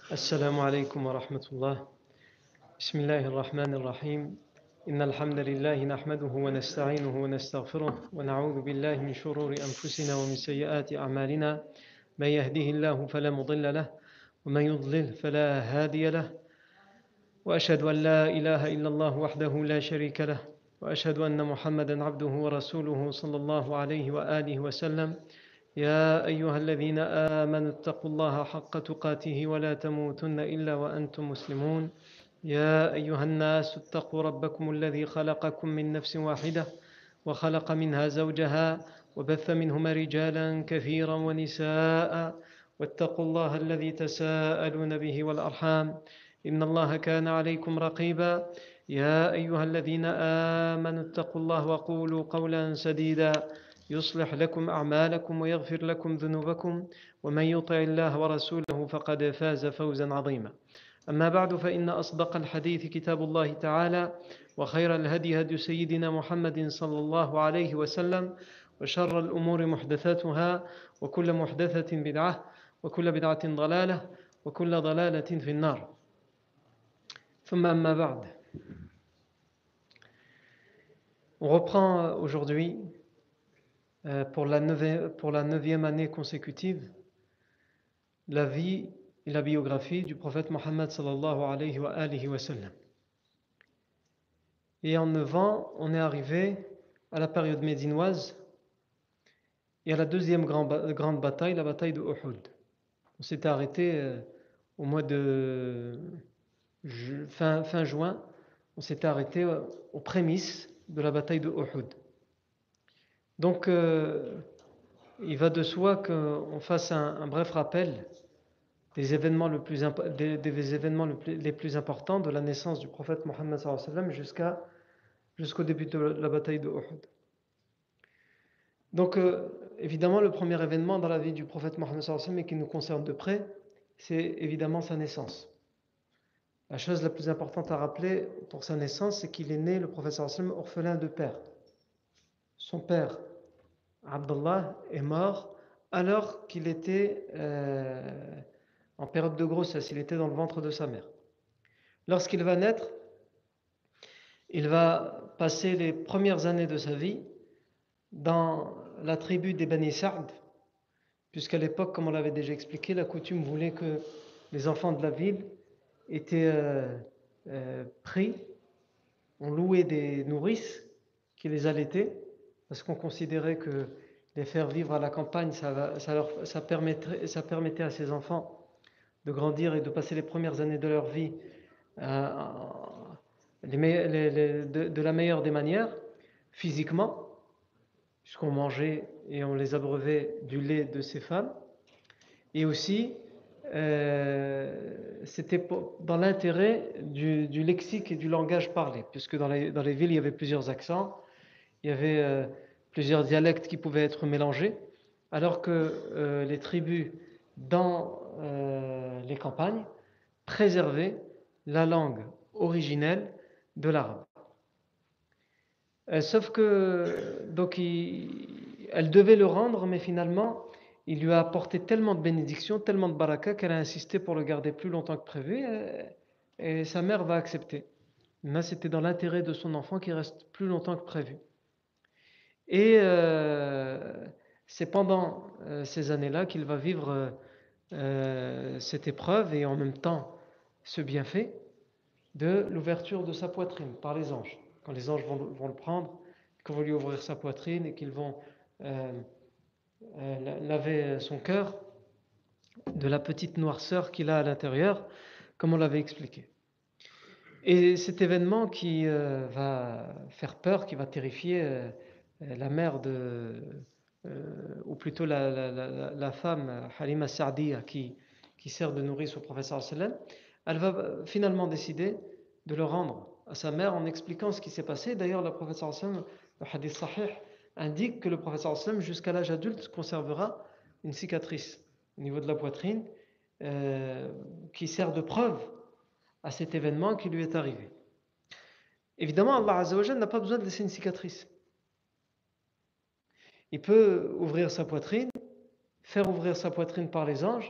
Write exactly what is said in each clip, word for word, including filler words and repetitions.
السلام عليكم ورحمة الله. بسم الله الرحمن الرحيم. إن الحمد لله نحمده ونستعينه ونستغفره ونعوذ بالله من شرور أنفسنا ومن سيئات أعمالنا. من يهده الله فلا مضل له ومن يضلل فلا هادي له. وأشهد أن لا إله إلا الله وحده لا شريك له وأشهد أن محمدا عبده ورسوله صلى الله عليه وآله وسلم. يا أيها الذين آمنوا اتقوا الله حق تقاته ولا تموتن إلا وأنتم مسلمون. يا أيها الناس اتقوا ربكم الذي خلقكم من نفس واحدة وخلق منها زوجها وبث منهما رجالا كثيرا ونساء واتقوا الله الذي تساءلون به والأرحام إن الله كان عليكم رقيبا. يا أيها الذين آمنوا اتقوا الله وقولوا قولا سديدا يصلح لكم أعمالكم ويغفر لكم ذنوبكم ومن يطع الله ورسوله فقد فاز فوزا عظيما. أما بعد فإن أصدق الحديث كتاب الله تعالى وخير الهدي هدي سيدنا محمد صلى الله عليه وسلم وشر الأمور محدثاتها وكل محدثة بدعة وكل بدعة ضلالة وكل ضلالة في النار. ثم أما بعد. On reprend aujourd'hui pour la neuvième, pour la neuvième année consécutive la vie et la biographie du prophète Mohammed sallallahu alayhi wa alihi wa sallam. Et en neuf ans, on est arrivé à la période médinoise et à la deuxième grande, grande bataille, la bataille de Uhud. On s'était arrêté euh, au mois de ju, fin, fin juin, on s'était arrêté euh, aux prémices de la bataille de Uhud. Donc, euh, il va de soi qu'on fasse un, un bref rappel des événements, le plus, des, des événements le plus, les plus importants de la naissance du prophète Mohammed sallallahu alayhi wa sallam jusqu'à, jusqu'au début de la bataille de Uhud. Donc, euh, évidemment, le premier événement dans la vie du prophète Mohammed sallallahu alayhi wa sallam et qui nous concerne de près, c'est évidemment sa naissance. La chose la plus importante à rappeler pour sa naissance, c'est qu'il est né, le prophète sallallahu alayhi wa sallam, orphelin de père. Son père, Abdullah, est mort alors qu'il était euh, en période de grossesse, il était dans le ventre de sa mère. Lorsqu'il va naître, il va passer les premières années de sa vie dans la tribu des Bani Sa'd, puisqu'à l'époque, comme on l'avait déjà expliqué, la coutume voulait que les enfants de la ville étaient euh, euh, pris, on louait des nourrices qui les allaitaient, parce qu'on considérait que les faire vivre à la campagne, ça, va, ça, leur, ça, permettrait, ça permettait à ces enfants de grandir et de passer les premières années de leur vie euh, les, les, les, de, de la meilleure des manières, physiquement, puisqu'on mangeait et on les abreuvait du lait de ces femmes, et aussi euh, c'était dans l'intérêt du, du lexique et du langage parlé, puisque dans les, dans les villes il y avait plusieurs accents, il y avait euh, plusieurs dialectes qui pouvaient être mélangés, alors que euh, les tribus dans euh, les campagnes préservaient la langue originelle de l'arabe. Euh, sauf que donc il, elle devait le rendre, mais finalement il lui a apporté tellement de bénédictions, tellement de baraka qu'elle a insisté pour le garder plus longtemps que prévu, et, et sa mère va accepter. Là, c'était dans l'intérêt de son enfant qu'il reste plus longtemps que prévu. Et euh, c'est pendant euh, ces années-là qu'il va vivre euh, cette épreuve et en même temps ce bienfait de l'ouverture de sa poitrine par les anges. Quand les anges vont, vont le prendre, qu'ils vont lui ouvrir sa poitrine et qu'ils vont euh, euh, laver son cœur de la petite noirceur qu'il a à l'intérieur, comme on l'avait expliqué. Et cet événement qui euh, va faire peur, qui va terrifier euh, la mère de, euh, ou plutôt la, la, la, la femme Halima Sa'diya qui, qui sert de nourrice au prophète sallallahu alayhi wa sallam, elle va finalement décider de le rendre à sa mère en expliquant ce qui s'est passé. D'ailleurs, le prophète sallallahu alayhi wa sallam, le hadith sahih, indique que le prophète sallallahu alayhi wa sallam, jusqu'à l'âge adulte, conservera une cicatrice au niveau de la poitrine euh, qui sert de preuve à cet événement qui lui est arrivé. Évidemment, Allah Azza wa Jalla n'a pas besoin de laisser une cicatrice. Il peut ouvrir sa poitrine, faire ouvrir sa poitrine par les anges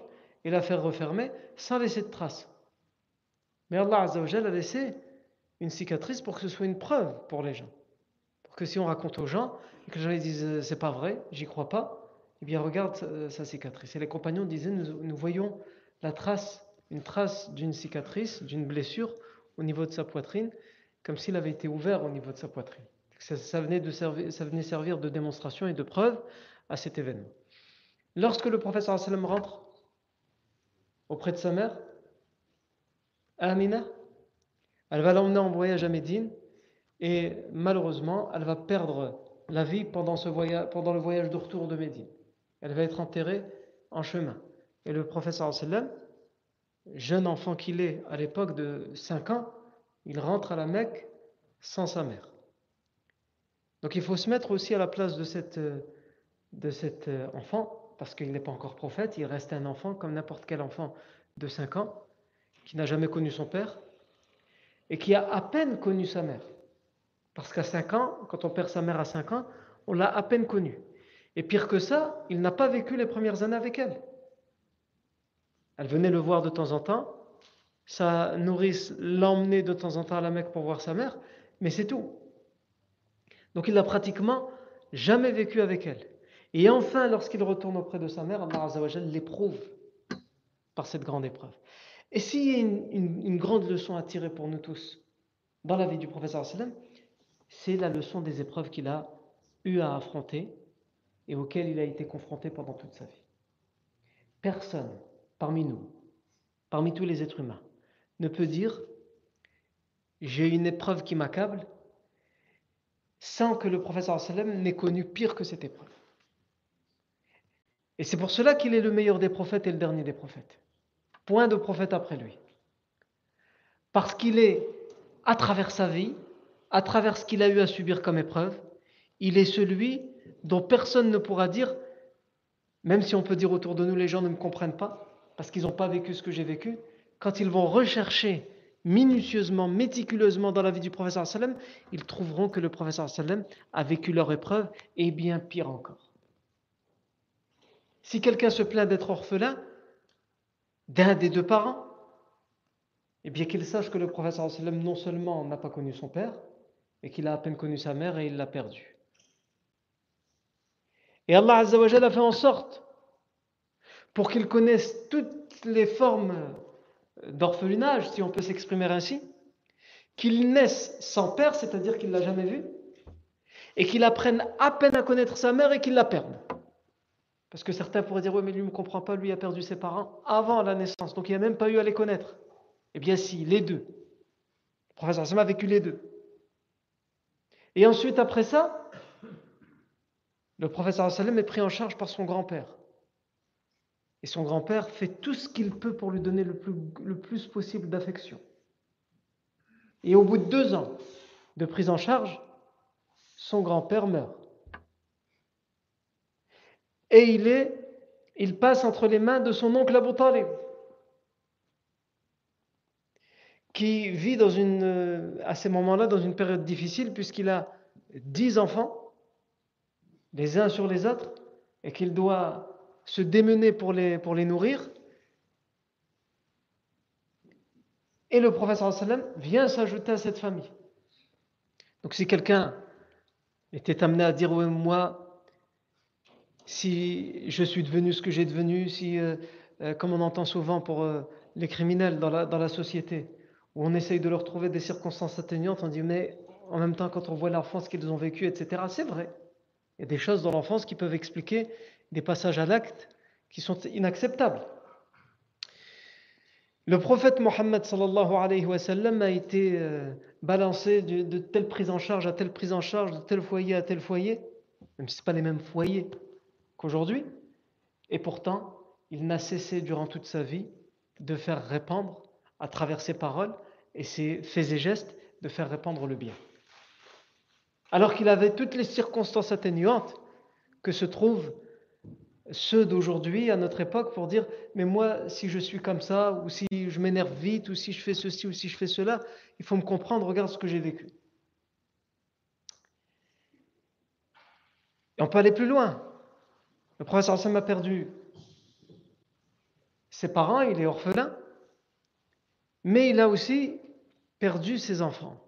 et la faire refermer sans laisser de traces. Mais Allah Azza wa Jalla a laissé une cicatrice pour que ce soit une preuve pour les gens. Pour que si on raconte aux gens, et que les gens disent c'est pas vrai, j'y crois pas, eh bien regarde sa, sa cicatrice. Et les compagnons disaient nous, nous voyons la trace, une trace d'une cicatrice, d'une blessure au niveau de sa poitrine, comme s'il avait été ouvert au niveau de sa poitrine. Ça, ça, venait de servir, ça venait servir de démonstration et de preuve à cet événement. Lorsque le prophète sallallahu alayhi wa sallam rentre auprès de sa mère, Amina, elle va l'emmener en voyage à Médine et malheureusement, elle va perdre la vie pendant, ce voyage, pendant le voyage de retour de Médine. Elle va être enterrée en chemin. Et le prophète sallallahu alayhi wa sallam, jeune enfant qu'il est à l'époque de cinq ans, il rentre à la Mecque sans sa mère. Donc il faut se mettre aussi à la place de, cette, de cet enfant, parce qu'il n'est pas encore prophète, il reste un enfant comme n'importe quel enfant de cinq ans, qui n'a jamais connu son père, et qui a à peine connu sa mère. Parce qu'à cinq ans, quand on perd sa mère à cinq ans, on l'a à peine connue. Et pire que ça, il n'a pas vécu les premières années avec elle. Elle venait le voir de temps en temps, sa nourrice l'emmenait de temps en temps à la Mecque pour voir sa mère, mais c'est tout. Donc il n'a pratiquement jamais vécu avec elle. Et enfin, lorsqu'il retourne auprès de sa mère, Allah Azza wa Jalla l'éprouve par cette grande épreuve. Et s'il y a une, une, une grande leçon à tirer pour nous tous dans la vie du prophète sallallahu alayhi wa sallam, c'est la leçon des épreuves qu'il a eu à affronter et auxquelles il a été confronté pendant toute sa vie. Personne parmi nous, parmi tous les êtres humains, ne peut dire « j'ai une épreuve qui m'accable » sans que le prophète sallallahu alayhi wa sallam n'ait connu pire que cette épreuve. Et c'est pour cela qu'il est le meilleur des prophètes et le dernier des prophètes. Point de prophète après lui. Parce qu'il est, à travers sa vie, à travers ce qu'il a eu à subir comme épreuve, il est celui dont personne ne pourra dire, même si on peut dire autour de nous les gens ne me comprennent pas, parce qu'ils n'ont pas vécu ce que j'ai vécu, quand ils vont rechercher minutieusement, méticuleusement dans la vie du prophète sallallahu alayhi wa sallam, ils trouveront que le prophète sallallahu alayhi wa sallam a vécu leur épreuve et bien pire encore. Si quelqu'un se plaint d'être orphelin d'un des deux parents, eh bien qu'il sache que le prophète sallallahu alayhi wa sallam non seulement n'a pas connu son père, et qu'il a à peine connu sa mère et il l'a perdu. Et Allah Azza wa Jalla a fait en sorte pour qu'il connaisse toutes les formes d'orphelinage, si on peut s'exprimer ainsi, qu'il naisse sans père, c'est-à-dire qu'il ne l'a jamais vu, et qu'il apprenne à peine à connaître sa mère et qu'il la perde. Parce que certains pourraient dire, oui, mais lui ne me comprend pas, lui a perdu ses parents avant la naissance, donc il n'a même pas eu à les connaître. Eh bien si, les deux. Le prophète sallallahu alayhi wa sallam a vécu les deux. Et ensuite, après ça, le prophète sallallahu alayhi wa sallam est pris en charge par son grand-père. Et son grand-père fait tout ce qu'il peut pour lui donner le plus, le plus possible d'affection. Et au bout de deux ans de prise en charge, son grand-père meurt. Et il, est, il passe entre les mains de son oncle Abu Talib, qui vit dans une, à ces moments-là dans une période difficile puisqu'il a dix enfants, les uns sur les autres, et qu'il doit se démener pour les, pour les nourrir. Et le prophète sallallahu alayhi wa sallam vient s'ajouter à cette famille. Donc si quelqu'un était amené à dire, ouais, moi, si je suis devenu ce que j'ai devenu, si, euh, euh, comme on entend souvent pour euh, les criminels dans la, dans la société, où on essaye de leur trouver des circonstances atténuantes, on dit, mais en même temps, quand on voit l'enfance qu'ils ont vécue, et cetera, c'est vrai. Il y a des choses dans l'enfance qui peuvent expliquer des passages à l'acte qui sont inacceptables. Le prophète Mohammed sallallahu alayhi wa sallam a été euh, balancé de, de telle prise en charge à telle prise en charge, de tel foyer à tel foyer, même si ce n'est pas les mêmes foyers qu'aujourd'hui, et pourtant, il n'a cessé durant toute sa vie de faire répandre, à travers ses paroles et ses faits et gestes, de faire répandre le bien. Alors qu'il avait toutes les circonstances atténuantes que se trouvent ceux d'aujourd'hui à notre époque pour dire mais moi si je suis comme ça ou si je m'énerve vite ou si je fais ceci ou si je fais cela, il faut me comprendre, regarde ce que j'ai vécu. Et on peut aller plus loin. Le prophète sallallahu alayhi wa sallam a perdu ses parents, il est orphelin, mais il a aussi perdu ses enfants.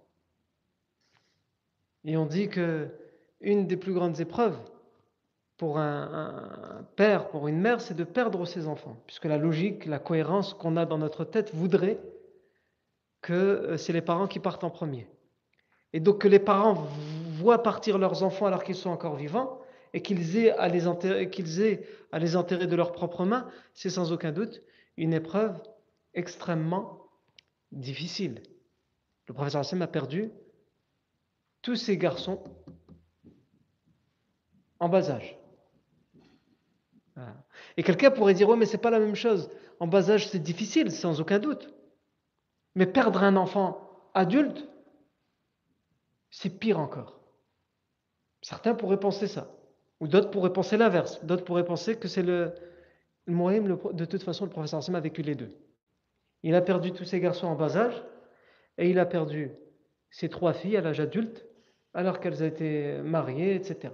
Et on dit que une des plus grandes épreuves pour un, un père, pour une mère, c'est de perdre ses enfants, puisque la logique, la cohérence qu'on a dans notre tête voudrait que c'est les parents qui partent en premier. Et donc que les parents voient partir leurs enfants alors qu'ils sont encore vivants et qu'ils aient à les enterrer, qu'ils aient à les enterrer de leurs propres mains, c'est sans aucun doute une épreuve extrêmement difficile. Le professeur Hassan a perdu tous ses garçons en bas âge. Voilà. Et quelqu'un pourrait dire, ouais, mais c'est pas la même chose. En bas âge, c'est difficile, sans aucun doute. Mais perdre un enfant adulte, c'est pire encore. Certains pourraient penser ça. Ou d'autres pourraient penser l'inverse. D'autres pourraient penser que c'est le, le moyen, de toute façon, le professeur Hassan a vécu les deux. Il a perdu tous ses garçons en bas âge, et il a perdu ses trois filles à l'âge adulte, alors qu'elles étaient mariées, et cetera.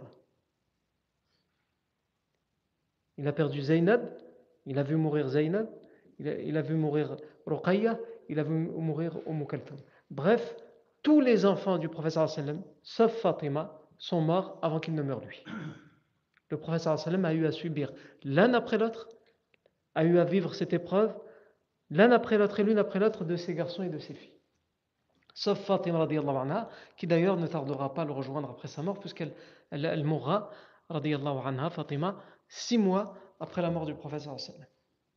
Il a perdu Zaynab, il a vu mourir Zaynab, il a, il a vu mourir Ruqayya, il a vu mourir Umm Kalthum. Bref, tous les enfants du professeur sallam, sauf Fatima, sont morts avant qu'il ne meure lui. Le professeur sallam a eu à subir l'un après l'autre, a eu à vivre cette épreuve, l'un après l'autre et l'une après l'autre de ses garçons et de ses filles. Sauf Fatima radiyallahu anha, qui d'ailleurs ne tardera pas à le rejoindre après sa mort, puisqu'elle elle, elle mourra, radiyallahu anha, Fatima, six mois après la mort du professeur sallam.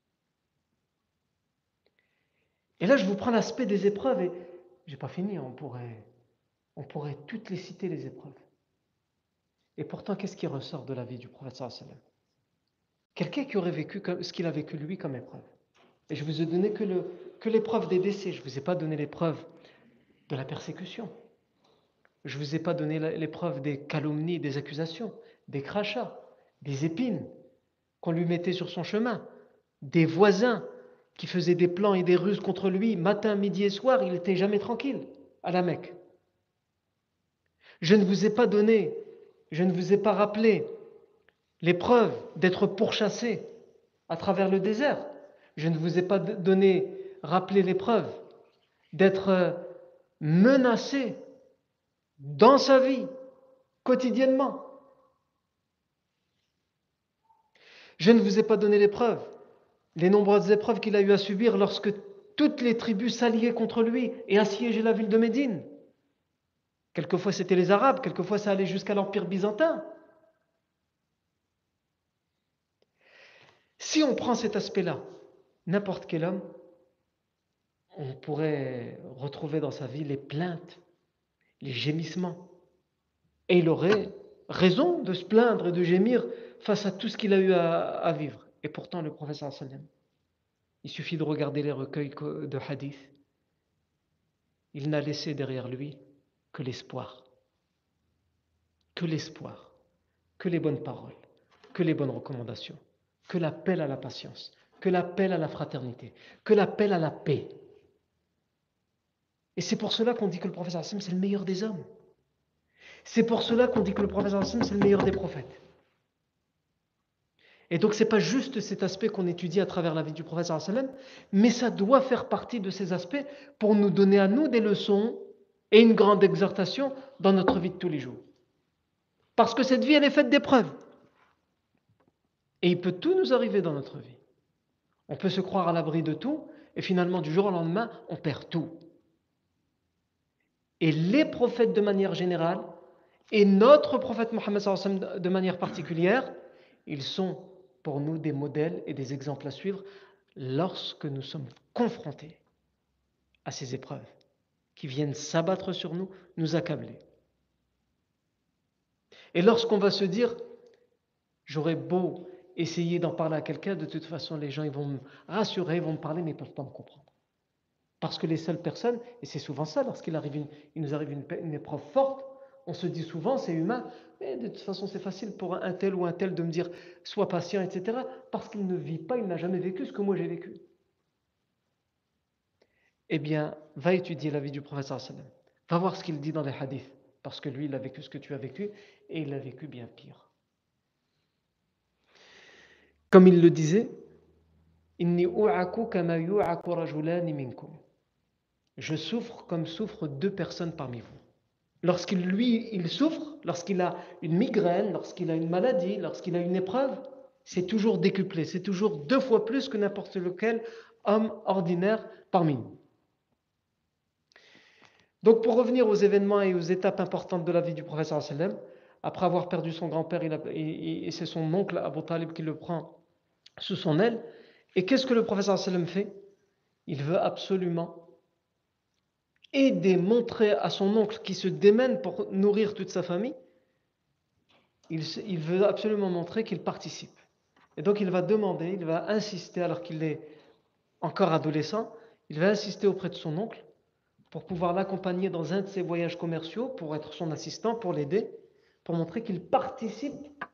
Et là, je vous prends l'aspect des épreuves et j'ai pas fini, on pourrait, on pourrait toutes les citer, les épreuves. Et pourtant, qu'est-ce qui ressort de la vie du prophète sallallahu alayhi wa sallam? Quelqu'un qui aurait vécu ce qu'il a vécu lui comme épreuve. Et je vous ai donné que, le, que l'épreuve des décès, je ne vous ai pas donné l'épreuve de la persécution. Je ne vous ai pas donné l'épreuve des calomnies, des accusations, des crachats, des épines qu'on lui mettait sur son chemin, des voisins qui faisaient des plans et des ruses contre lui, matin, midi et soir, il n'était jamais tranquille à la Mecque. Je ne vous ai pas donné, je ne vous ai pas rappelé l'épreuve d'être pourchassé à travers le désert. Je ne vous ai pas donné, rappelé l'épreuve d'être menacé dans sa vie, quotidiennement. Je ne vous ai pas donné l'épreuve, les nombreuses épreuves qu'il a eu à subir lorsque toutes les tribus s'alliaient contre lui et assiégeaient la ville de Médine. Quelquefois c'était les Arabes, quelquefois ça allait jusqu'à l'Empire byzantin. Si on prend cet aspect-là, n'importe quel homme, on pourrait retrouver dans sa vie les plaintes, les gémissements. Et il aurait raison de se plaindre et de gémir face à tout ce qu'il a eu à, à vivre. Et pourtant, le professeur sallam, il suffit de regarder les recueils de hadith, il n'a laissé derrière lui que l'espoir. Que l'espoir, que les bonnes paroles, que les bonnes recommandations, que l'appel à la patience, que l'appel à la fraternité, que l'appel à la paix. Et c'est pour cela qu'on dit que le professeur sallam, c'est le meilleur des hommes. C'est pour cela qu'on dit que le professeur sallam, c'est le meilleur des prophètes. Et donc, ce n'est pas juste cet aspect qu'on étudie à travers la vie du prophète sallam, mais ça doit faire partie de ces aspects pour nous donner à nous des leçons et une grande exhortation dans notre vie de tous les jours. Parce que cette vie, elle est faite d'épreuves. Et il peut tout nous arriver dans notre vie. On peut se croire à l'abri de tout, et finalement, du jour au lendemain, on perd tout. Et les prophètes de manière générale, et notre prophète Mohammed sallallahu alayhi wa sallam de manière particulière, ils sont pour nous des modèles et des exemples à suivre lorsque nous sommes confrontés à ces épreuves qui viennent s'abattre sur nous, nous accabler. Et lorsqu'on va se dire, j'aurais beau essayer d'en parler à quelqu'un, de toute façon les gens ils vont me rassurer, ils vont me parler, mais ils ne peuvent pas me comprendre. Parce que les seules personnes, et c'est souvent ça, lorsqu'il arrive une, il nous arrive une, une épreuve forte, on se dit souvent, c'est humain, mais de toute façon c'est facile pour un tel ou un tel de me dire, sois patient, et cetera, parce qu'il ne vit pas, il n'a jamais vécu ce que moi j'ai vécu. Eh bien, va étudier la vie du prophète sallallahu alayhi wa sallam. Va voir ce qu'il dit dans les hadiths, parce que lui, il a vécu ce que tu as vécu, et il a vécu bien pire. Comme il le disait, Inni u'aku kama yu'aku rajulani minkum. Je souffre comme souffrent deux personnes parmi vous. Lorsqu'il lui, il souffre, lorsqu'il a une migraine, lorsqu'il a une maladie, lorsqu'il a une épreuve, c'est toujours décuplé, c'est toujours deux fois plus que n'importe lequel homme ordinaire parmi nous. Donc pour revenir aux événements et aux étapes importantes de la vie du prophète sallallahu alayhi wa sallam, après avoir perdu son grand-père, il a, et, et c'est son oncle Abu Talib qui le prend sous son aile. Et qu'est-ce que le prophète sallallahu alayhi wa sallam fait? Il veut absolument aider, montrer à son oncle qui se démène pour nourrir toute sa famille, il, il veut absolument montrer qu'il participe. Et donc il va demander, il va insister, alors qu'il est encore adolescent, il va insister auprès de son oncle pour pouvoir l'accompagner dans un de ses voyages commerciaux, pour être son assistant, pour l'aider, pour montrer qu'il participe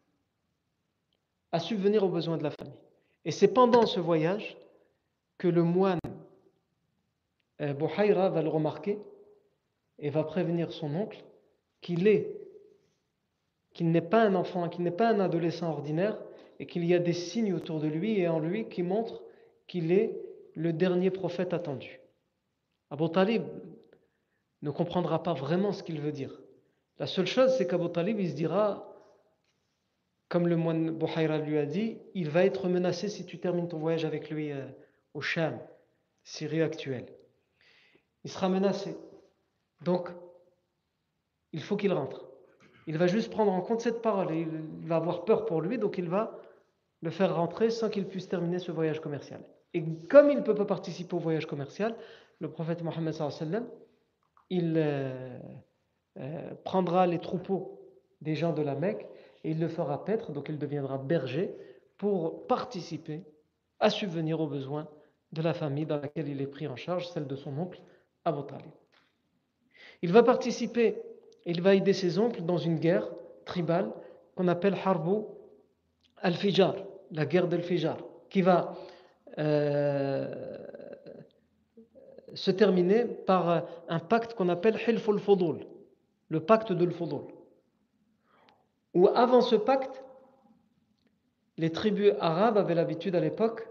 à subvenir aux besoins de la famille. Et c'est pendant ce voyage que le moine euh, Bouhayra va le remarquer et va prévenir son oncle qu'il est, qu'il n'est pas un enfant, qu'il n'est pas un adolescent ordinaire, et qu'il y a des signes autour de lui et en lui qui montrent qu'il est le dernier prophète attendu. Abu Talib ne comprendra pas vraiment ce qu'il veut dire. La seule chose, c'est qu'Abu Talib, il se dira, comme le moine Bouhayra lui a dit, il va être menacé si tu termines ton voyage avec lui euh, au Sham, Syrie actuelle. Il sera menacé. Donc, il faut qu'il rentre. Il va juste prendre en compte cette parole et il va avoir peur pour lui, donc il va le faire rentrer sans qu'il puisse terminer ce voyage commercial. Et comme il ne peut pas participer au voyage commercial, le prophète Mohammed sallallahu alayhi wa sallam, il euh, euh, prendra les troupeaux des gens de la Mecque et il le fera paître, donc il deviendra berger pour participer à subvenir aux besoins de la famille dans laquelle il est pris en charge, celle de son oncle Abu Talib. Il va participer, il va aider ses oncles dans une guerre tribale qu'on appelle Harbu al-Fijar, la guerre d'Al-Fijar, qui va euh, se terminer par un pacte qu'on appelle Hilf al-Fudul, le pacte de l'Fudul. Où avant ce pacte, les tribus arabes avaient l'habitude à l'époque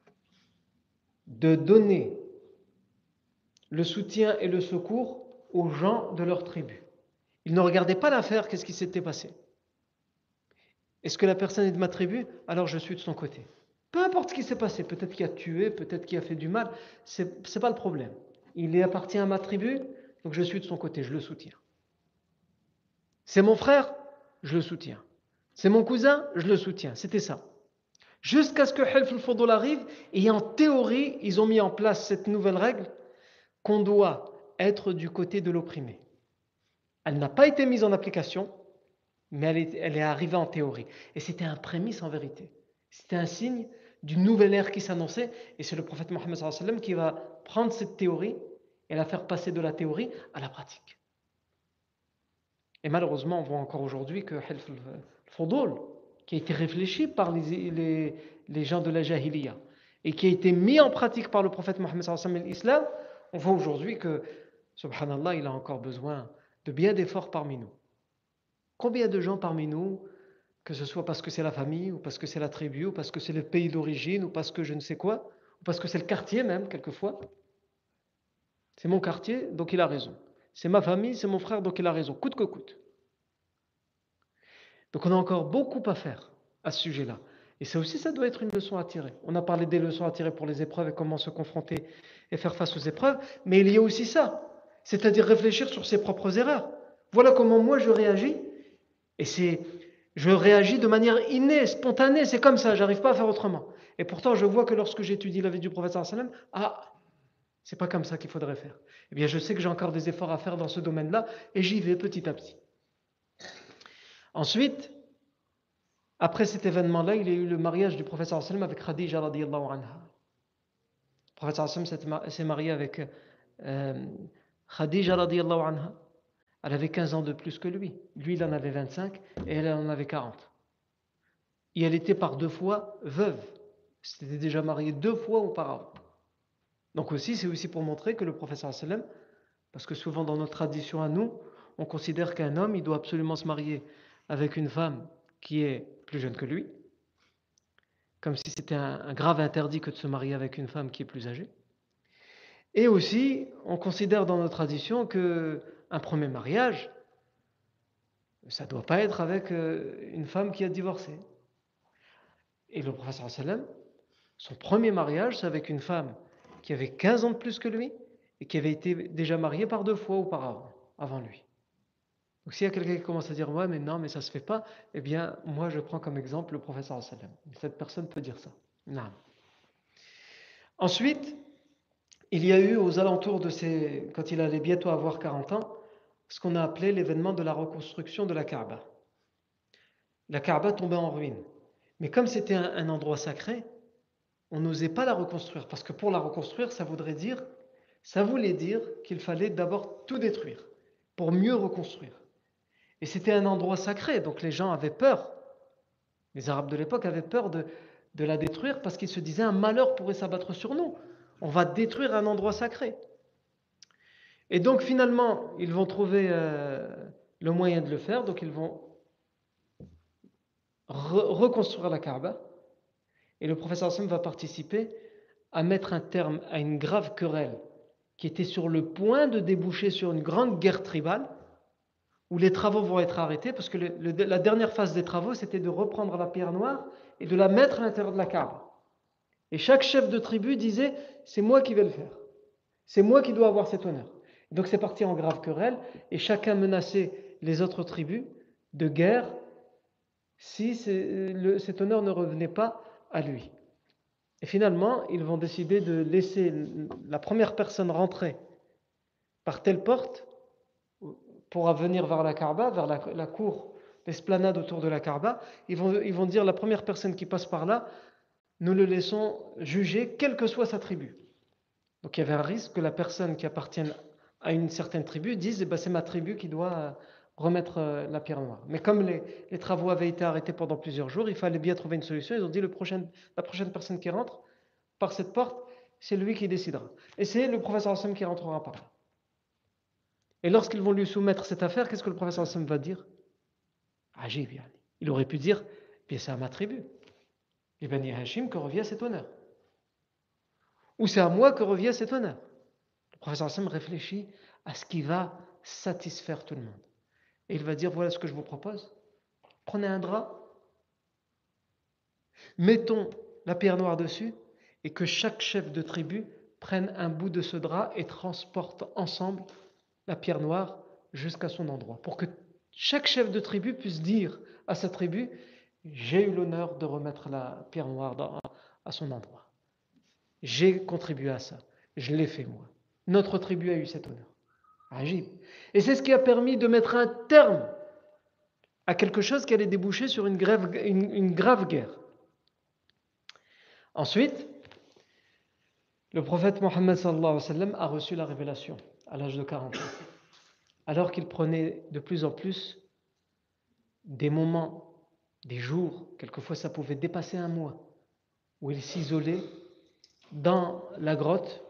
de donner le soutien et le secours aux gens de leur tribu. Ils ne regardaient pas l'affaire, qu'est-ce qui s'était passé. Est-ce que la personne est de ma tribu? Alors je suis de son côté. Peu importe ce qui s'est passé, peut-être qu'il a tué, peut-être qu'il a fait du mal, c'est, c'est pas le problème. Il appartient à ma tribu, donc je suis de son côté, je le soutiens. C'est mon frère, je le soutiens. C'est mon cousin, je le soutiens. C'était ça. Jusqu'à ce que Hilf al-Fudul arrive, et en théorie, ils ont mis en place cette nouvelle règle qu'on doit être du côté de l'opprimé. Elle n'a pas été mise en application, mais elle est, elle est arrivée en théorie. Et c'était un prémisse en vérité. C'était un signe d'une nouvelle ère qui s'annonçait, et c'est le prophète Mohammed sallallahu alayhi wa sallam qui va prendre cette théorie et la faire passer de la théorie à la pratique. Et malheureusement, on voit encore aujourd'hui que Hilf al-Fudul, qui a été réfléchi par les, les, les gens de la Jahiliya, et qui a été mis en pratique par le prophète Mohammed sallallahu alayhi wa sallam et l'islam, on voit aujourd'hui que, subhanallah, il a encore besoin de bien d'efforts parmi nous. Combien de gens parmi nous, que ce soit parce que c'est la famille, ou parce que c'est la tribu, ou parce que c'est le pays d'origine, ou parce que je ne sais quoi, ou parce que c'est le quartier même, quelquefois. C'est mon quartier, donc il a raison. C'est ma famille, c'est mon frère, donc il a raison, coûte que coûte. Donc on a encore beaucoup à faire à ce sujet-là. Et ça aussi, ça doit être une leçon à tirer. On a parlé des leçons à tirer pour les épreuves et comment se confronter et faire face aux épreuves, mais il y a aussi ça, c'est-à-dire réfléchir sur ses propres erreurs. Voilà comment moi je réagis, et c'est, je réagis de manière innée, spontanée, c'est comme ça, j'arrive pas à faire autrement. Et pourtant, je vois que lorsque j'étudie la vie du prophète sallallahu alayhi wa sallam, ah, c'est pas comme ça qu'il faudrait faire. Eh bien, je sais que j'ai encore des efforts à faire dans ce domaine-là, et j'y vais petit à petit. Ensuite, après cet événement-là, il y a eu le mariage du prophète sallallahu alayhi wa sallam avec Khadija radiyallahu anha. Le prophète sallallahu alayhi wa sallam s'est marié avec euh, Khadija radiyallahu anha. Elle avait quinze ans de plus que lui. Lui, il en avait vingt-cinq et elle en avait quarante. Et elle était par deux fois veuve. C'était déjà mariée deux fois auparavant. Donc aussi, c'est aussi pour montrer que le prophète sallallahu alayhi wa sallam, parce que souvent dans notre tradition à nous, on considère qu'un homme, il doit absolument se marier avec une femme qui est plus jeune que lui. comme si c'était un, un grave interdit que de se marier avec une femme qui est plus âgée. Et aussi, on considère dans nos traditions que un premier mariage, ça ne doit pas être avec une femme qui a divorcé. Et le prophète sallam, son premier mariage, c'est avec une femme qui avait quinze ans de plus que lui et qui avait été déjà mariée par deux fois auparavant, avant lui. Donc s'il y a quelqu'un qui commence à dire ouais mais non mais ça se fait pas, eh bien moi je prends comme exemple le prophète sallallahu alayhi wa sallam. Cette personne peut dire ça. Non. Ensuite, il y a eu aux alentours de ces, quand il allait bientôt avoir quarante ans, ce qu'on a appelé l'événement de la reconstruction de la Kaaba. La Kaaba tombait en ruine. Mais comme c'était un, un endroit sacré, on n'osait pas la reconstruire parce que pour la reconstruire, ça voudrait dire, ça voulait dire qu'il fallait d'abord tout détruire pour mieux reconstruire. Et c'était un endroit sacré, donc les gens avaient peur. Les Arabes de l'époque avaient peur de, de la détruire parce qu'ils se disaient un malheur pourrait s'abattre sur nous. On va détruire un endroit sacré. Et donc finalement, ils vont trouver euh, le moyen de le faire, donc ils vont re- reconstruire la Kaaba. Et le professeur Hassan va participer à mettre un terme à une grave querelle qui était sur le point de déboucher sur une grande guerre tribale où les travaux vont être arrêtés parce que le, le, la dernière phase des travaux c'était de reprendre la pierre noire et de la mettre à l'intérieur de la Kaaba. Et chaque chef de tribu disait c'est moi qui vais le faire, c'est moi qui dois avoir cet honneur. Donc c'est parti en grave querelle et chacun menaçait les autres tribus de guerre si le, cet honneur ne revenait pas à lui. Et finalement, ils vont décider de laisser la première personne rentrer par telle porte pour venir vers la Kaaba, vers la, la cour, l'esplanade autour de la Kaaba. Ils vont, ils vont dire la première personne qui passe par là, nous le laissons juger, quelle que soit sa tribu. Donc il y avait un risque que la personne qui appartienne à une certaine tribu dise eh ben, c'est ma tribu qui doit remettre la pierre noire. Mais comme les, les travaux avaient été arrêtés pendant plusieurs jours, il fallait bien trouver une solution. Ils ont dit le prochain, la prochaine personne qui rentre par cette porte, c'est lui qui décidera. Et c'est le professeur Hassan qui rentrera par là. Et lorsqu'ils vont lui soumettre cette affaire, qu'est-ce que le professeur Hassan va dire? Ajib, yani. Il aurait pu dire bien c'est à ma tribu. Et Bani Hashim que revient cet honneur. Ou c'est à moi que revient cet honneur. Le professeur Hassan réfléchit à ce qui va satisfaire tout le monde. Et il va dire voilà ce que je vous propose. Prenez un drap, mettons la pierre noire dessus et que chaque chef de tribu prenne un bout de ce drap et transporte ensemble la pierre noire jusqu'à son endroit. Pour que chaque chef de tribu puisse dire à sa tribu j'ai eu l'honneur de remettre la pierre noire dans, à son endroit. J'ai contribué à ça. Je l'ai fait moi. Notre tribu a eu cet honneur. Agib. Et c'est ce qui a permis de mettre un terme à quelque chose qui allait déboucher sur une, grève, une, une grave guerre. Ensuite, le prophète Mohammed sallallahu alayhi wa sallam a reçu la révélation à l'âge de quarante ans. Alors qu'il prenait de plus en plus des moments, des jours, quelquefois ça pouvait dépasser un mois, où il s'isolait dans la grotte,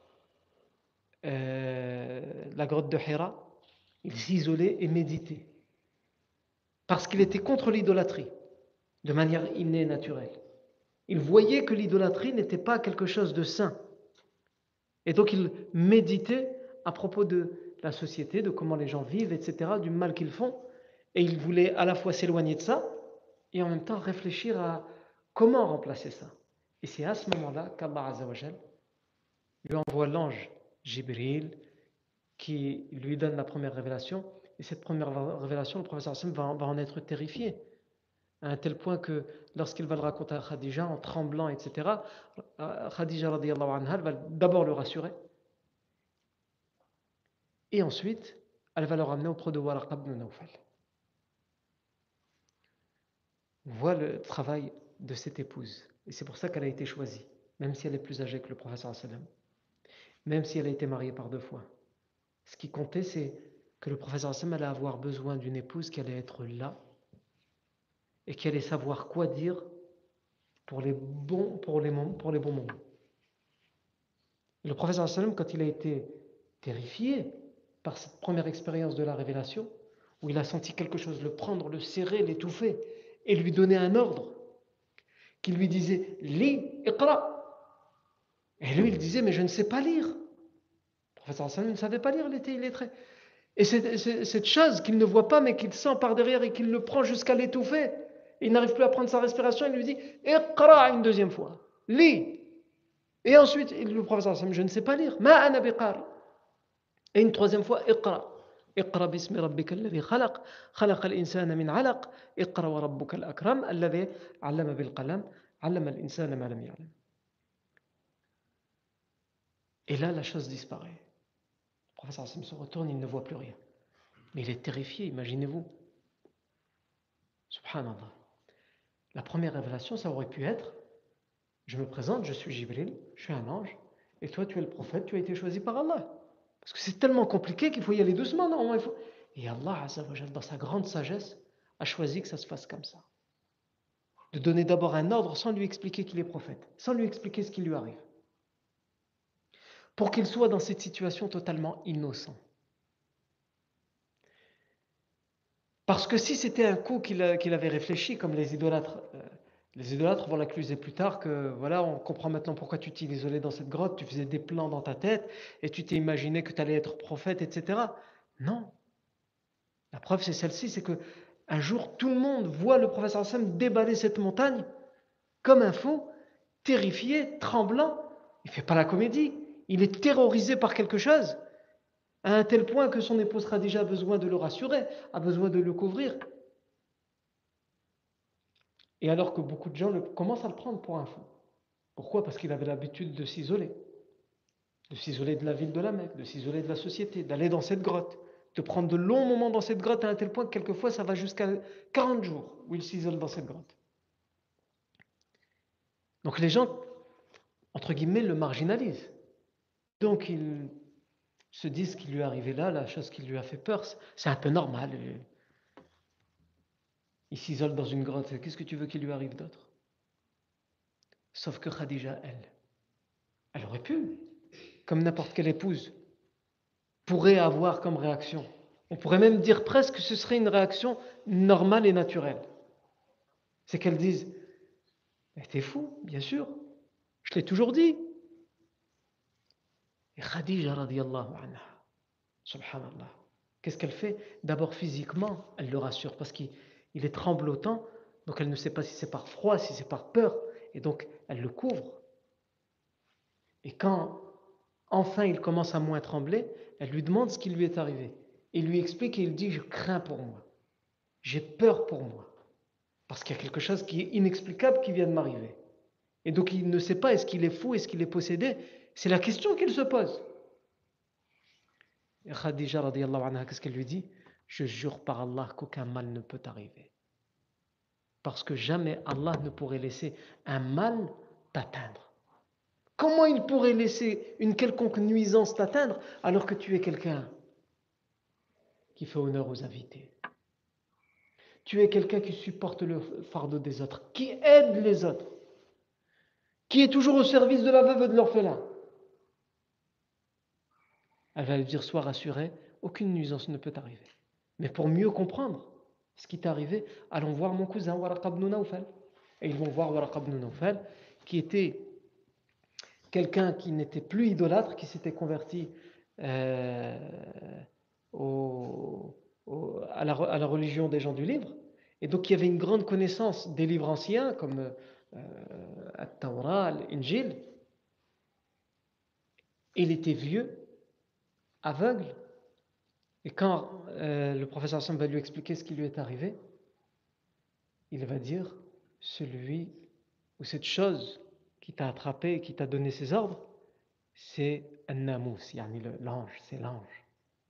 euh, la grotte de Hira, il s'isolait et méditait. Parce qu'il était contre l'idolâtrie, de manière innée et naturelle. Il voyait que l'idolâtrie n'était pas quelque chose de sain. Et donc il méditait à propos de la société, de comment les gens vivent, et cetera, du mal qu'ils font. Et il voulait à la fois s'éloigner de ça et en même temps réfléchir à comment remplacer ça. Et c'est à ce moment-là qu'Allah Azza wa Jal lui envoie l'ange Jibril qui lui donne la première révélation. Et cette première révélation, le professeur Hassan va, va en être terrifié, à un tel point que lorsqu'il va le raconter à Khadija en tremblant, et cetera, Khadija radiyallahu anha va d'abord le rassurer. Et ensuite, elle va le ramener auprès de Waraqa ibn Nawfal. On voit le travail de cette épouse. Et c'est pour ça qu'elle a été choisie, même si elle est plus âgée que le professeur sallam, même si elle a été mariée par deux fois. Ce qui comptait, c'est que le professeur sallam allait avoir besoin d'une épouse qui allait être là et qui allait savoir quoi dire pour les bons, pour les, pour les bons moments. Et le professeur sallam, quand il a été terrifié par cette première expérience de la révélation, où il a senti quelque chose le prendre, le serrer, l'étouffer, et lui donner un ordre, qui lui disaient « Lis, iqra ». Et lui, il disait « Mais je ne sais pas lire ». Le prophète sallam ne savait pas lire, il était illettré. Et c'est, c'est, cette chose qu'il ne voit pas, mais qu'il sent par derrière et qu'il le prend jusqu'à l'étouffer, il n'arrive plus à prendre sa respiration, il lui dit « Iqra » une deuxième fois, « Lis ». Et ensuite, le prophète sallam, je ne sais pas lire, « Ma ana biqari ». Et une troisième fois, Iqra. Iqra bismi rabbika alladhi khalaq, khalaqa al-insana min alaq, Iqra wa rabbuka al-akram, alladhi allama bil qalam, allama al-insana ma lam ya'lam. Et là, la chose disparaît. Le professeur Hassan se retourne, il ne voit plus rien. Mais il est terrifié, imaginez-vous. Subhanallah. La première révélation, ça aurait pu être, je me présente, je suis Jibril, je suis un ange, et toi, tu es le prophète, tu as été choisi par Allah. Parce que c'est tellement compliqué qu'il faut y aller doucement. Non, il faut... Et Allah, dans sa grande sagesse, a choisi que ça se fasse comme ça. De donner d'abord un ordre sans lui expliquer qu'il est prophète, sans lui expliquer ce qui lui arrive. Pour qu'il soit dans cette situation totalement innocent. Parce que si c'était un coup qu'il, a, qu'il avait réfléchi, comme les idolâtres, euh, les idolâtres vont l'accuser plus tard que, voilà, on comprend maintenant pourquoi tu t'es isolé dans cette grotte, tu faisais des plans dans ta tête, et tu t'es imaginé que tu allais être prophète, et cetera. Non. La preuve, c'est celle-ci, c'est que un jour, tout le monde voit le prophète sallallahu alayhi wa sallam déballer cette montagne, comme un fou, terrifié, tremblant. Il ne fait pas la comédie, il est terrorisé par quelque chose, à un tel point que son épouse Khadija a besoin de le rassurer, a besoin de le couvrir. Et alors que beaucoup de gens le, commencent à le prendre pour un fou. Pourquoi ? Parce qu'il avait l'habitude de s'isoler. De s'isoler de la ville de la Mecque, de s'isoler de la société, d'aller dans cette grotte, de prendre de longs moments dans cette grotte à un tel point que quelquefois ça va jusqu'à quarante jours où il s'isole dans cette grotte. Donc les gens, entre guillemets, le marginalisent. Donc ils se disent ce qui lui est arrivé là, la chose qui lui a fait peur, c'est un peu normal. Il s'isole dans une grotte, qu'est-ce que tu veux qu'il lui arrive d'autre ? Sauf que Khadija, elle, elle aurait pu, comme n'importe quelle épouse, pourrait avoir comme réaction. On pourrait même dire presque que ce serait une réaction normale et naturelle. C'est qu'elle dise « T'es fou, bien sûr, je l'ai toujours dit ». Et Khadija, radiyallahu anha, subhanallah, qu'est-ce qu'elle fait ? D'abord physiquement, elle le rassure parce qu'il il est tremblotant, donc elle ne sait pas si c'est par froid, si c'est par peur, et donc elle le couvre. Et quand enfin il commence à moins trembler, elle lui demande ce qui lui est arrivé. Il lui explique et il dit « Je crains pour moi, j'ai peur pour moi, parce qu'il y a quelque chose qui est inexplicable qui vient de m'arriver. » Et donc il ne sait pas est-ce qu'il est fou, est-ce qu'il est possédé. C'est la question qu'il se pose. Et Khadija, radiyallahu anha, qu'est-ce qu'elle lui dit ? Je jure par Allah qu'aucun mal ne peut t'arriver. Parce que jamais Allah ne pourrait laisser un mal t'atteindre. Comment il pourrait laisser une quelconque nuisance t'atteindre alors que tu es quelqu'un qui fait honneur aux invités? Tu es quelqu'un qui supporte le fardeau des autres, qui aide les autres, qui est toujours au service de la veuve et de l'orphelin. Elle va lui dire, sois rassuré, aucune nuisance ne peut t'arriver. Mais pour mieux comprendre ce qui t'est arrivé, allons voir mon cousin Waraqa ibn Nawfal. Et ils vont voir Waraqa ibn Nawfal, qui était quelqu'un qui n'était plus idolâtre, qui s'était converti euh, au, au, à, la, à la religion des gens du livre, et donc qui avait une grande connaissance des livres anciens, comme euh, At-Tawra, l'Injil. Il était vieux, aveugle, et quand euh, le professeur Hassan va lui expliquer ce qui lui est arrivé, il va dire, celui ou cette chose qui t'a attrapé, qui t'a donné ses ordres, c'est un namous, yani l'ange, c'est l'ange.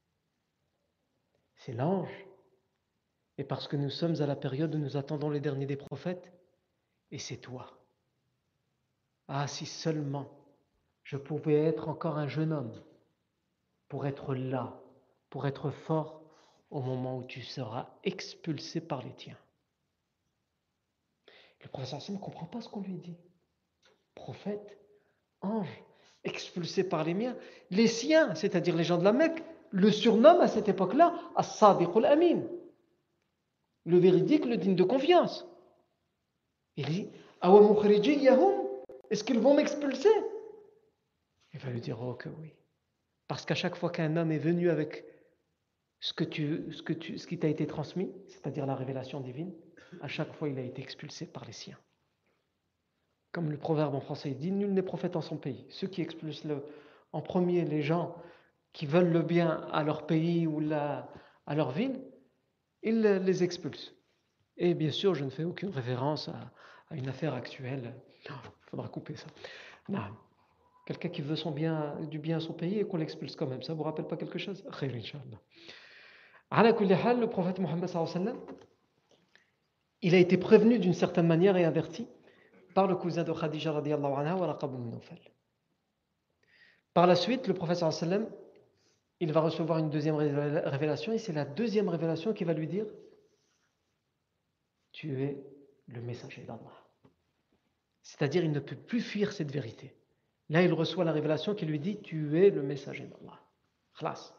C'est l'ange. Et parce que nous sommes à la période où nous attendons les derniers des prophètes, et c'est toi. Ah, si seulement je pouvais être encore un jeune homme pour être là, pour être fort au moment où tu seras expulsé par les tiens. Le professeur Hassan ne comprend pas ce qu'on lui dit. Prophète, ange, expulsé par les miens. Les siens, c'est-à-dire les gens de la Mecque, le surnomment à cette époque-là As-Sadiq al-Amin, le véridique, le digne de confiance. Il dit, Awa mukhrijiyahum, est-ce qu'ils vont m'expulser? Il va lui dire oh que oui. Parce qu'à chaque fois qu'un homme est venu avec ce, que tu, ce, que tu, ce qui t'a été transmis, c'est-à-dire la révélation divine, à chaque fois il a été expulsé par les siens. Comme le proverbe en français dit, nul n'est prophète en son pays. Ceux qui expulsent le, en premier les gens qui veulent le bien à leur pays ou la, à leur ville, ils les expulsent. Et bien sûr, je ne fais aucune référence à, à une affaire actuelle. Il faudra couper ça. Non. Quelqu'un qui veut son bien, du bien à son pays et qu'on l'expulse quand même, ça ne vous rappelle pas quelque chose? Khayr, Inch'Allah. Ala kulli hal, le prophète Mohammed sallallahu alayhi wa sallam, il a été prévenu d'une certaine manière et averti par le cousin de Khadija radiyallahu anha, Waraq ibn Nawfal. Par la suite, le prophète sallallahu alayhi wa sallam, il va recevoir une deuxième révélation et c'est la deuxième révélation qui va lui dire tu es le messager d'Allah. C'est-à-dire il ne peut plus fuir cette vérité. Là, il reçoit la révélation qui lui dit tu es le messager d'Allah. Khlas.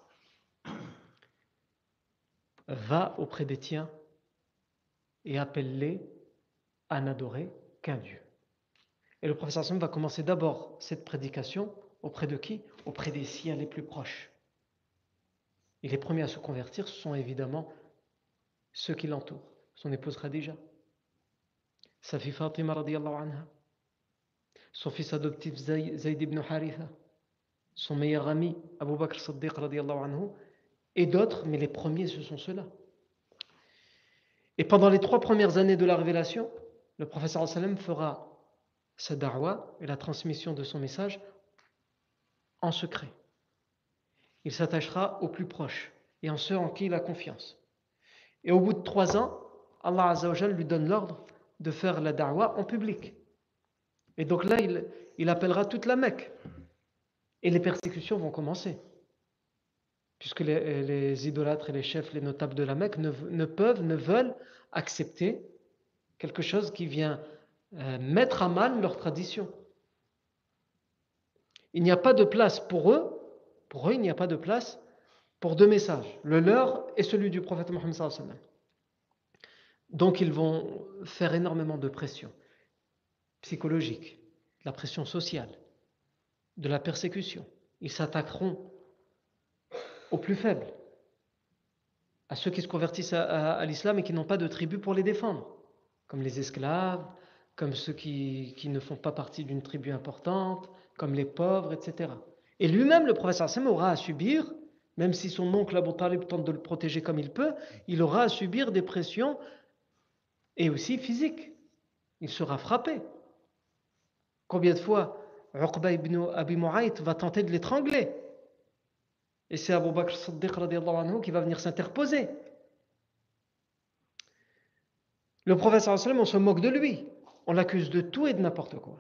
Va auprès des tiens et appelle-les à n'adorer qu'un Dieu. Et le prophète sallam va commencer d'abord cette prédication auprès de qui? Auprès des siens les plus proches. Et les premiers à se convertir, ce sont évidemment ceux qui l'entourent. Son épouse Khadija, sa fille Fatima radiyallahu anha, son fils adoptif Zayd ibn Haritha, son meilleur ami Abu Bakr Siddiq radiyallahu anhu, et d'autres, mais les premiers ce sont ceux-là. Et pendant les trois premières années de la révélation, le prophète sallallahu alayhi wa sallam fera sa da'wa et la transmission de son message en secret. Il s'attachera aux plus proches et en ceux en qui il a confiance. Et au bout de trois ans, Allah Azza wa Jal lui donne l'ordre de faire la da'wa en public. Et donc là, il, il appellera toute la Mecque. Et les persécutions vont commencer. Puisque les, les idolâtres et les chefs, les notables de la Mecque ne, ne peuvent, ne veulent accepter quelque chose qui vient euh, mettre à mal leur tradition. Il n'y a pas de place pour eux, pour eux, il n'y a pas de place pour deux messages, le leur et celui du prophète Mohammed sallallahu alayhi wa sallam. Donc ils vont faire énormément de pression psychologique, de la pression sociale, de la persécution. Ils s'attaqueront aux plus faibles, à ceux qui se convertissent à, à, à l'islam et qui n'ont pas de tribu pour les défendre, comme les esclaves, comme ceux qui, qui ne font pas partie d'une tribu importante, comme les pauvres, et cetera. Et lui-même, le prophète sallallahu alayhi wa sallam, aura à subir, même si son oncle Abu Talib tente de le protéger comme il peut, il aura à subir des pressions et aussi physiques. Il sera frappé. Combien de fois Uqba ibn Abi Mu'ayt va tenter de l'étrangler? Et c'est Abu Bakr Siddiq radiyallahu anhu qui va venir s'interposer. Le prophète sallallahu alayhi wa sallam, on se moque de lui. On l'accuse de tout et de n'importe quoi.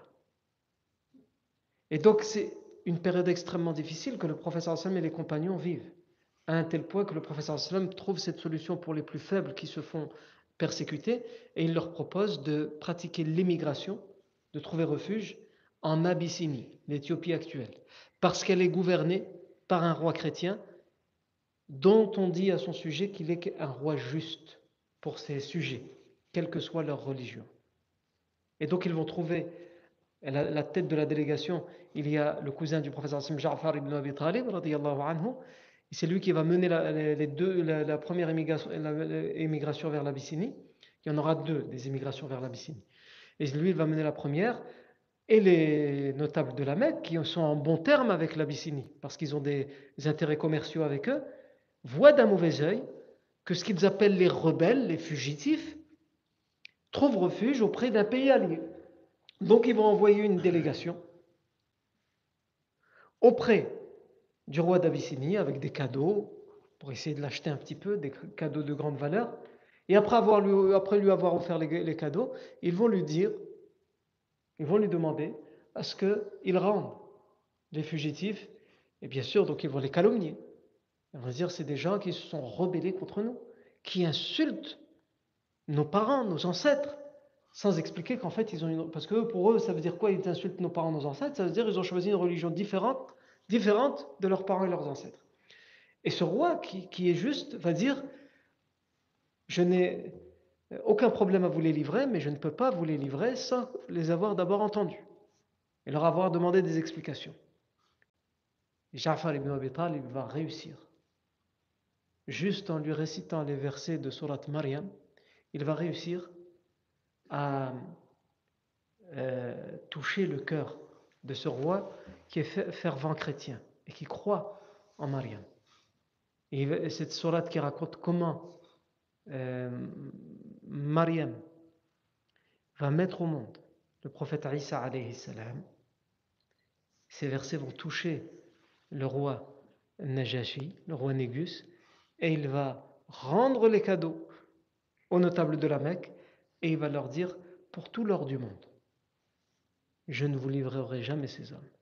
Et donc c'est une période extrêmement difficile que le prophète sallallahu alayhi wa sallam et les compagnons vivent. À un tel point que le prophète sallallahu alayhi wa sallam trouve cette solution pour les plus faibles qui se font persécuter et il leur propose de pratiquer l'émigration, de trouver refuge en Abyssinie, l'Éthiopie actuelle, parce qu'elle est gouvernée par un roi chrétien dont on dit à son sujet qu'il est un roi juste pour ses sujets, quelle que soit leur religion. Et donc ils vont trouver la, la tête de la délégation, il y a le cousin du prophète Ja'far ibn Abi Talib radiyallahu anhu, et c'est lui qui va mener la, les deux, la, la première émigration, la, émigration vers l'Abyssinie. Il y en aura deux des émigrations vers l'Abyssinie. Et lui, il va mener la première. Et les notables de la Mecque, qui sont en bon terme avec l'Abyssinie, parce qu'ils ont des, des intérêts commerciaux avec eux, voient d'un mauvais œil que ce qu'ils appellent les rebelles, les fugitifs, trouvent refuge auprès d'un pays allié. Donc ils vont envoyer une délégation auprès du roi d'Abyssinie avec des cadeaux, pour essayer de l'acheter un petit peu, des cadeaux de grande valeur. Et après, avoir lui, après lui avoir offert les, les cadeaux, ils vont lui dire, ils vont lui demander à ce qu'il rende les fugitifs. Et bien sûr, donc ils vont les calomnier. Ils vont dire, c'est des gens qui se sont rebellés contre nous, qui insultent nos parents, nos ancêtres, sans expliquer qu'en fait, ils ont une... Parce que pour eux, ça veut dire quoi? Ils insultent nos parents, nos ancêtres. Ça veut dire qu'ils ont choisi une religion différente, différente de leurs parents et leurs ancêtres. Et ce roi qui, qui est juste va dire, je n'ai, aucun problème à vous les livrer, mais je ne peux pas vous les livrer sans les avoir d'abord entendus et leur avoir demandé des explications. Ja'far ibn Abi Talib va réussir. Juste en lui récitant les versets de Surat Maryam, il va réussir à euh, toucher le cœur de ce roi qui est fervent chrétien et qui croit en Maryam. Et cette sourate qui raconte comment euh, Maryam va mettre au monde le prophète Isa alayhi salam. Ces versets vont toucher le roi Najashi, le roi Négus, et il va rendre les cadeaux aux notables de la Mecque et il va leur dire pour tout l'or du monde, je ne vous livrerai jamais ces hommes.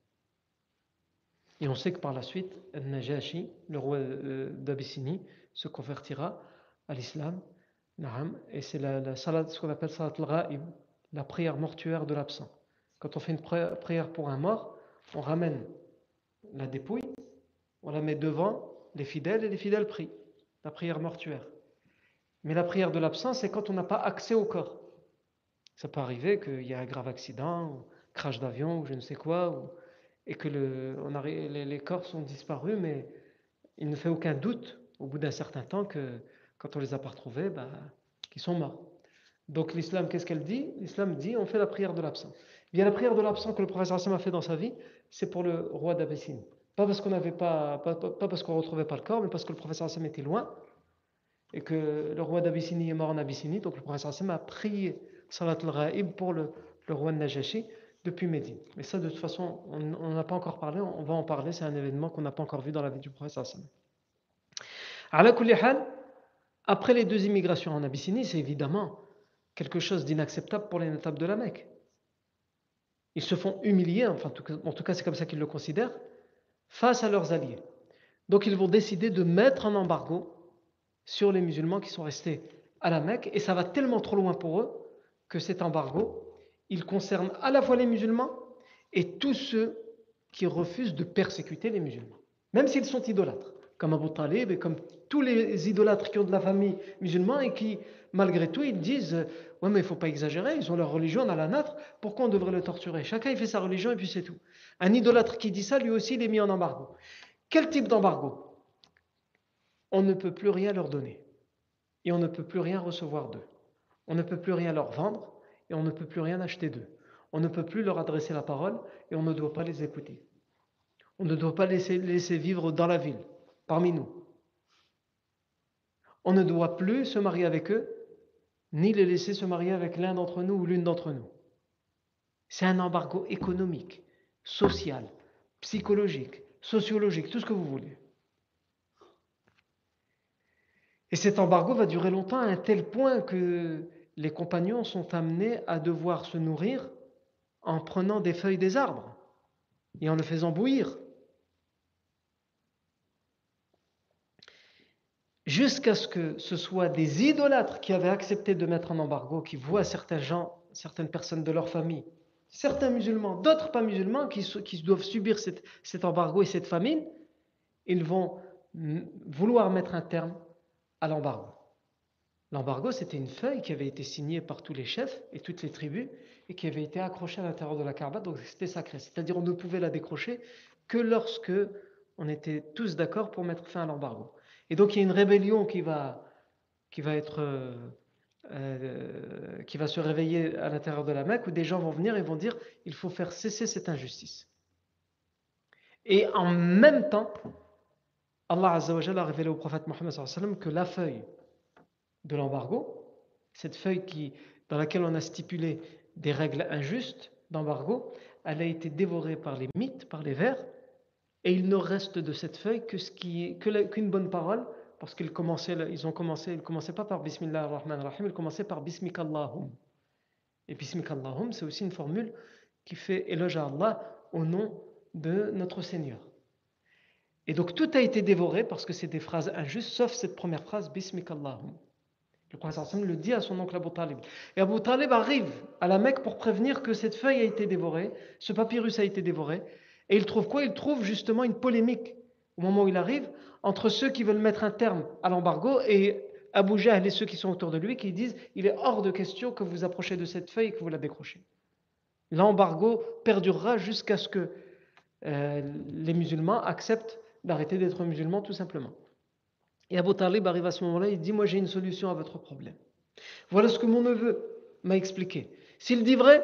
Et on sait que par la suite, Najashi, le roi d'Abyssinie, se convertira à l'islam, et c'est la, la salat, ce qu'on appelle salat al-ghaib, la prière mortuaire de l'absent. Quand on fait une prière pour un mort, on ramène la dépouille, on la met devant les fidèles et les fidèles prient, la prière mortuaire. Mais la prière de l'absent, c'est quand on n'a pas accès au corps. Ça peut arriver qu'il y ait un grave accident, ou crash d'avion, ou je ne sais quoi, ou, et que le, on a, les, les corps sont disparus, mais il ne fait aucun doute, au bout d'un certain temps, que quand on les a pas retrouvés, bah, qu'ils sont morts. Donc l'islam, qu'est-ce qu'elle dit? L'islam dit, on fait la prière de l'absent. Bien, la prière de l'absent que le prophète Hassan a fait dans sa vie, c'est pour le roi d'Abyssinie. Pas parce qu'on n'avait pas, pas, pas, pas parce qu'on retrouvait pas le corps, mais parce que le prophète Hassan était loin et que le roi d'Abyssinie est mort en Abyssinie. Donc le prophète Hassan a prié Salat al-Ghaib pour le, le roi de Najashi depuis Médine. Mais ça, de toute façon, on n'en a pas encore parlé, on va en parler, c'est un événement qu'on n'a pas encore vu dans la vie du prophète Hassan. Ala kulli hal, après les deux immigrations en Abyssinie, c'est évidemment quelque chose d'inacceptable pour les notables de la Mecque. Ils se font humilier, enfin, en tout cas c'est comme ça qu'ils le considèrent, face à leurs alliés. Donc ils vont décider de mettre un embargo sur les musulmans qui sont restés à la Mecque, et ça va tellement trop loin pour eux que cet embargo, il concerne à la fois les musulmans et tous ceux qui refusent de persécuter les musulmans, même s'ils sont idolâtres, comme Abu Talib et comme tous les idolâtres qui ont de la famille musulmane et qui, malgré tout, ils disent « Ouais, mais il ne faut pas exagérer, ils ont leur religion, on a la nôtre, pourquoi on devrait le torturer? Chacun il fait sa religion et puis c'est tout. » Un idolâtre qui dit ça, lui aussi, il est mis en embargo. Quel type d'embargo? On ne peut plus rien leur donner et on ne peut plus rien recevoir d'eux. On ne peut plus rien leur vendre et on ne peut plus rien acheter d'eux. On ne peut plus leur adresser la parole et on ne doit pas les écouter. On ne doit pas laisser, les laisser vivre dans la ville, parmi nous. On ne doit plus se marier avec eux, ni les laisser se marier avec l'un d'entre nous ou l'une d'entre nous. C'est un embargo économique, social, psychologique, sociologique, tout ce que vous voulez. Et cet embargo va durer longtemps à un tel point que les compagnons sont amenés à devoir se nourrir en prenant des feuilles des arbres et en le faisant bouillir. Jusqu'à ce que ce soit des idolâtres qui avaient accepté de mettre un embargo, qui voient certains gens, certaines personnes de leur famille, certains musulmans, d'autres pas musulmans, qui, qui doivent subir cette, cet embargo et cette famine, ils vont vouloir mettre un terme à l'embargo. L'embargo, c'était une feuille qui avait été signée par tous les chefs et toutes les tribus et qui avait été accrochée à l'intérieur de la Kaaba, donc c'était sacré. C'est-à-dire on ne pouvait la décrocher que lorsque on était tous d'accord pour mettre fin à l'embargo. Et donc il y a une rébellion qui va, qui va être, euh, euh, qui va se réveiller à l'intérieur de la Mecque, où des gens vont venir et vont dire il faut faire cesser cette injustice. Et en même temps, Allah Azza wa Jalla a révélé au prophète Mohammed sallallahu alayhi wa sallam que la feuille de l'embargo, cette feuille qui, dans laquelle on a stipulé des règles injustes d'embargo, elle a été dévorée par les mythes, par les vers, et il ne reste de cette feuille que ce qui est, que la, qu'une bonne parole, parce qu'ils commençaient, ils ont commencé, ils commençaient pas par Bismillah ar-Rahman ar-Rahim, ils commençaient par Bismikallahum. Et Bismikallahum, c'est aussi une formule qui fait éloge à Allah au nom de notre Seigneur. Et donc tout a été dévoré parce que c'est des phrases injustes, sauf cette première phrase, Bismikallahum. Le prophète le dit à son oncle Abu Talib. Et Abu Talib arrive à la Mecque pour prévenir que cette feuille a été dévorée, ce papyrus a été dévoré. Et il trouve quoi? Il trouve justement une polémique, au moment où il arrive, entre ceux qui veulent mettre un terme à l'embargo et Abu Jahl et ceux qui sont autour de lui qui disent il est hors de question que vous approchez de cette feuille et que vous la décrochez. L'embargo perdurera jusqu'à ce que euh, les musulmans acceptent d'arrêter d'être musulmans tout simplement. Et Abu Talib arrive à ce moment-là, il dit moi j'ai une solution à votre problème. Voilà ce que mon neveu m'a expliqué. S'il dit vrai,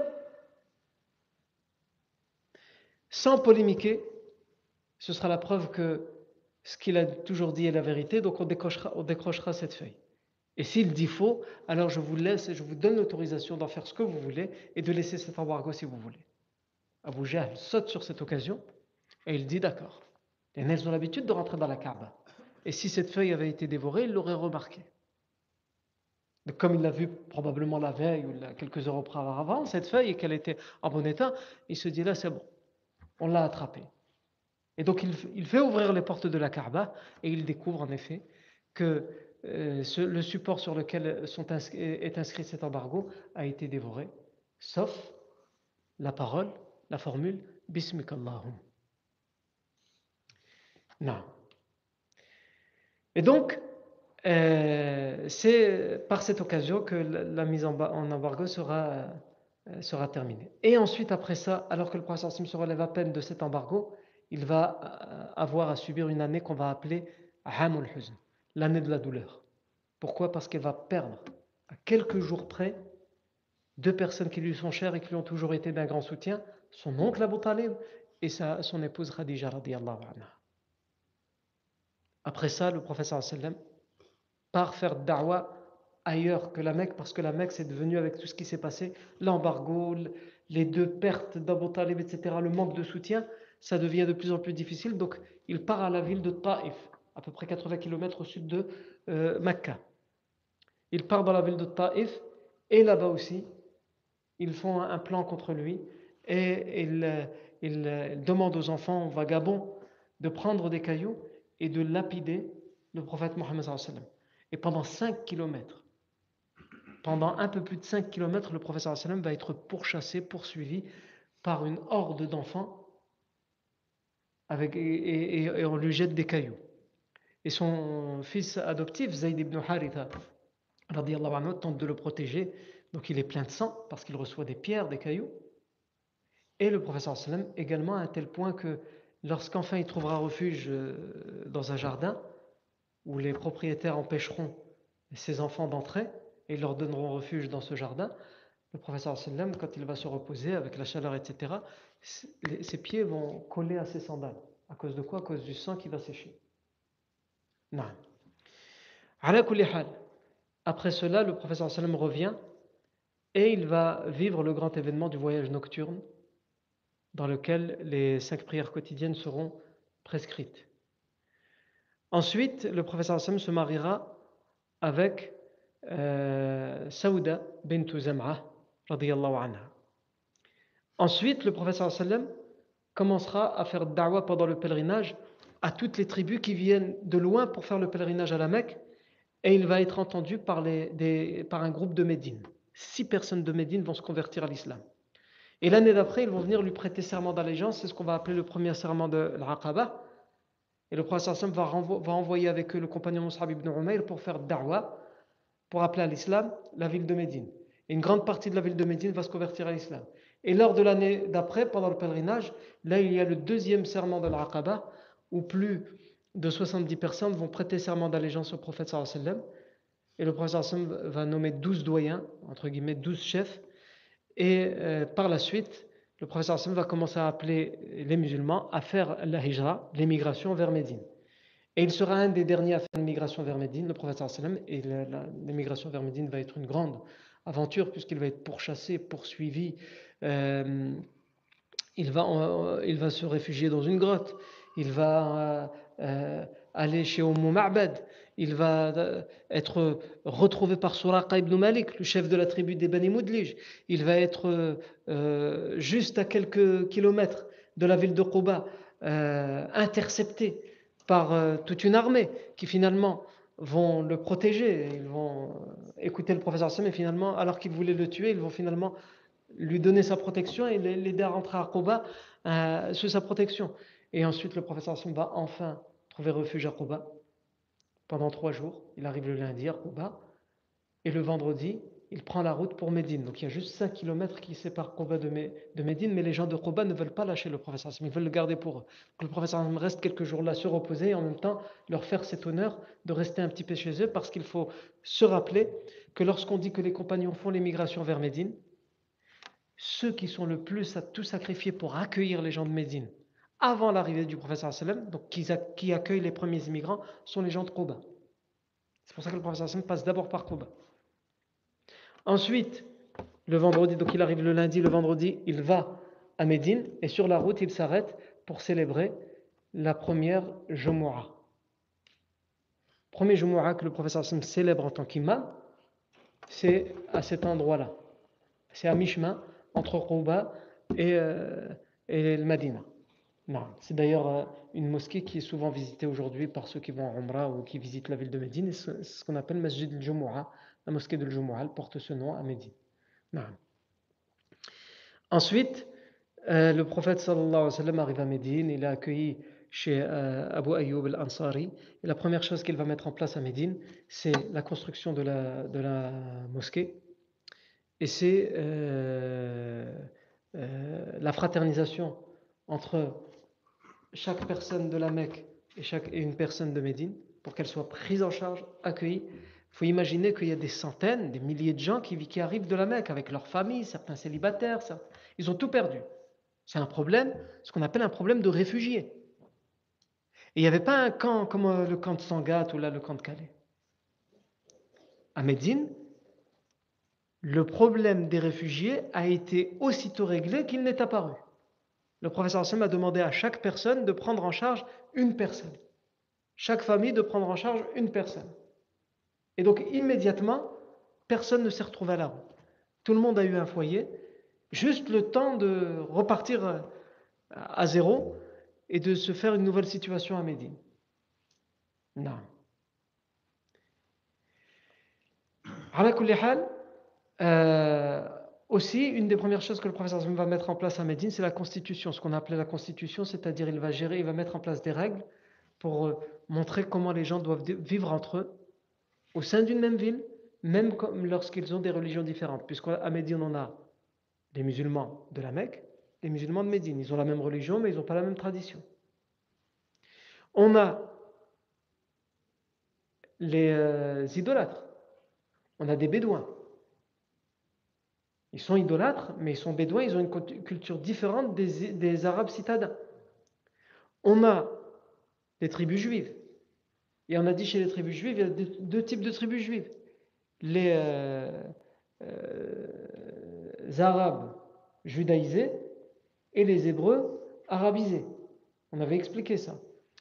sans polémiquer, ce sera la preuve que ce qu'il a toujours dit est la vérité, donc on décrochera, on décrochera cette feuille. Et s'il dit faux, alors je vous laisse et je vous donne l'autorisation d'en faire ce que vous voulez et de laisser cet embargo si vous voulez. Abu Jahl saute sur cette occasion et il dit d'accord. Et elles ont l'habitude de rentrer dans la Kaaba. Et si cette feuille avait été dévorée, il l'aurait remarqué. Donc, comme il l'a vu probablement la veille ou quelques heures auparavant, cette feuille, et qu'elle était en bon état, il se dit là c'est bon, on l'a attrapée. Et donc il, il fait ouvrir les portes de la Kaaba et il découvre en effet que euh, ce, le support sur lequel sont inscrit, est inscrit cet embargo a été dévoré, sauf la parole, la formule Bismikallahum. Non. Et donc, euh, c'est par cette occasion que la, la mise en, en embargo sera, euh, sera terminée. Et ensuite, après ça, alors que le prophète se relève à peine de cet embargo, il va avoir à subir une année qu'on va appeler Hamul Huzn, l'année de la douleur. Pourquoi? Parce qu'il va perdre, à quelques jours près, deux personnes qui lui sont chères et qui lui ont toujours été d'un grand soutien, son oncle Abu Talib et sa, son épouse Khadija radiyallahu anha. Après ça, le prophète sallallahu alayhi wa sallam part faire da'wa ailleurs que la Mecque, parce que la Mecque c'est devenu, avec tout ce qui s'est passé, l'embargo, les deux pertes d'Abu Talib, et cetera, le manque de soutien, ça devient de plus en plus difficile. Donc il part à la ville de Taïf, à peu près quatre-vingts kilomètres au sud de euh, Mecca. Il part dans la ville de Taïf, et là-bas aussi, ils font un plan contre lui, et ils, ils demandent aux enfants vagabonds de prendre des cailloux et de lapider le prophète Mohammed sallallahu alayhi wa sallam. Et pendant cinq kilomètres, pendant un peu plus de cinq kilomètres, le prophète sallallahu alayhi wa sallam va être pourchassé, poursuivi par une horde d'enfants avec, et, et, et on lui jette des cailloux. Et son fils adoptif, Zayd ibn Haritha, radiyallahu anhu, tente de le protéger, donc il est plein de sang parce qu'il reçoit des pierres, des cailloux. Et le prophète sallallahu alayhi wa sallam également à un tel point que lorsqu'enfin il trouvera refuge dans un jardin où les propriétaires empêcheront ses enfants d'entrer et leur donneront refuge dans ce jardin, le prophète sallallahu alayhi wa sallam, quand il va se reposer avec la chaleur, et cetera, ses pieds vont coller à ses sandales. À cause de quoi? À cause du sang qui va sécher. Non. Ala kulli hal. Après cela, le prophète sallallahu alayhi wa sallam revient et il va vivre le grand événement du voyage nocturne dans lequel les cinq prières quotidiennes seront prescrites. Ensuite, le prophète sallallahu alayhi wa sallam se mariera avec euh, Saouda bint Zam'a radiyallahu anha. Ensuite, le prophète sallallahu alayhi wa sallam commencera à faire da'wa pendant le pèlerinage à toutes les tribus qui viennent de loin pour faire le pèlerinage à la Mecque, et il va être entendu par, les, des, par un groupe de Médine. Six personnes de Médine vont se convertir à l'islam. Et l'année d'après, ils vont venir lui prêter serment d'allégeance, c'est ce qu'on va appeler le premier serment de l'Aqaba. Et le prophète sallallahu alayhi wa sallam va, va envoyer avec eux le compagnon Mus'ab ibn Umayr pour faire da'wa, pour appeler à l'islam la ville de Médine. Et une grande partie de la ville de Médine va se convertir à l'islam. Et lors de l'année d'après, pendant le pèlerinage, là il y a le deuxième serment de l'Aqaba, où plus de soixante-dix personnes vont prêter serment d'allégeance au prophète sallallahu alayhi wa sallam. Et le prophète sallallahu alayhi wa sallam va nommer douze doyens, entre guillemets douze chefs. Et euh, par la suite, le prophète sallallahu alayhi wa sallam va commencer à appeler les musulmans à faire la hijra, l'émigration vers Médine. Et il sera un des derniers à faire l'émigration vers Médine, le prophète sallallahu alayhi wa sallam. Et la, la, l'émigration vers Médine va être une grande aventure puisqu'il va être pourchassé, poursuivi. Euh, il, va, euh, il va se réfugier dans une grotte. Il va euh, aller chez Umm Ma'bad. Il va euh, être retrouvé par Suraqa ibn Malik, le chef de la tribu des Bani Mudlij. Il va être euh, juste à quelques kilomètres de la ville de Quba, euh, intercepté par euh, toute une armée qui finalement vont le protéger. Ils vont écouter le professeur Sam et finalement, alors qu'ils voulaient le tuer, ils vont finalement lui donner sa protection et l'aider à rentrer à Quba euh, sous sa protection. Et ensuite, le professeur Sam va enfin trouver refuge à Quba. pendant trois jours. Il arrive le lundi à Quba, et le vendredi, il prend la route pour Médine. Donc il y a juste cinq kilomètres qui séparent Quba de, Mé- de Médine, mais les gens de Quba ne veulent pas lâcher le prophète sallallahu alayhi wa sallam, ils veulent le garder pour eux. Que le prophète sallallahu alayhi wa sallam reste quelques jours là, se reposer, et en même temps leur faire cet honneur de rester un petit peu chez eux, parce qu'il faut se rappeler que lorsqu'on dit que les compagnons font l'émigration vers Médine, ceux qui sont le plus à tout sacrifier pour accueillir les gens de Médine avant l'arrivée du prophète sallallahu alayhi wa sallam, donc qui, a- qui accueillent les premiers immigrants, sont les gens de Quba. C'est pour ça que le prophète sallallahu alayhi wa sallam passe d'abord par Quba. Ensuite, le vendredi, donc il arrive le lundi, le vendredi, il va à Médine et sur la route, il s'arrête pour célébrer la première Jumu'ah. Premier Jumu'ah que le professeur Hassan célèbre en tant qu'imam, c'est à cet endroit-là. C'est à mi-chemin entre Quba et, euh, et le Madina. Non, c'est d'ailleurs euh, une mosquée qui est souvent visitée aujourd'hui par ceux qui vont en Umrah ou qui visitent la ville de Médine. C'est ce qu'on appelle Masjid al-Jumu'ah. La mosquée de Jumu'ah, elle porte ce nom à Médine. Non. Ensuite, euh, le prophète sallallahu alayhi wa sallam arrive à Médine, il est accueilli chez euh, Abu Ayyub al-Ansari. Et la première chose qu'il va mettre en place à Médine, c'est la construction de la, de la mosquée. Et c'est euh, euh, la fraternisation entre chaque personne de la Mecque et, chaque, et une personne de Médine, pour qu'elle soit prise en charge, accueillie. Il faut imaginer qu'il y a des centaines, des milliers de gens qui, qui arrivent de la Mecque avec leur famille, certains célibataires, certains, ils ont tout perdu. C'est un problème, ce qu'on appelle un problème de réfugiés. Et il n'y avait pas un camp comme le camp de Sangatte ou là le camp de Calais. À Médine, le problème des réfugiés a été aussitôt réglé qu'il n'est apparu. Le professeur Hassan a demandé à chaque personne de prendre en charge une personne. Chaque famille de prendre en charge une personne. Et donc immédiatement, personne ne s'est retrouvé à la rue. Tout le monde a eu un foyer, juste le temps de repartir à zéro et de se faire une nouvelle situation à Médine. Non. Ala kulli hal, euh, aussi, une des premières choses que le professeur va mettre en place à Médine, c'est la constitution, ce qu'on a appelé la constitution, c'est-à-dire il va gérer, il va mettre en place des règles pour montrer comment les gens doivent vivre entre eux au sein d'une même ville, même lorsqu'ils ont des religions différentes. Puisqu'à Médine, on a les musulmans de la Mecque, les musulmans de Médine. Ils ont la même religion, mais ils n'ont pas la même tradition. On a les euh, idolâtres. On a des bédouins. Ils sont idolâtres, mais ils sont bédouins, ils ont une culture différente des, des Arabes citadins. On a les tribus juives. Et on a dit chez les tribus juives, il y a deux, deux types de tribus juives. Les euh, euh, Arabes judaïsés et les Hébreux arabisés. On avait expliqué ça.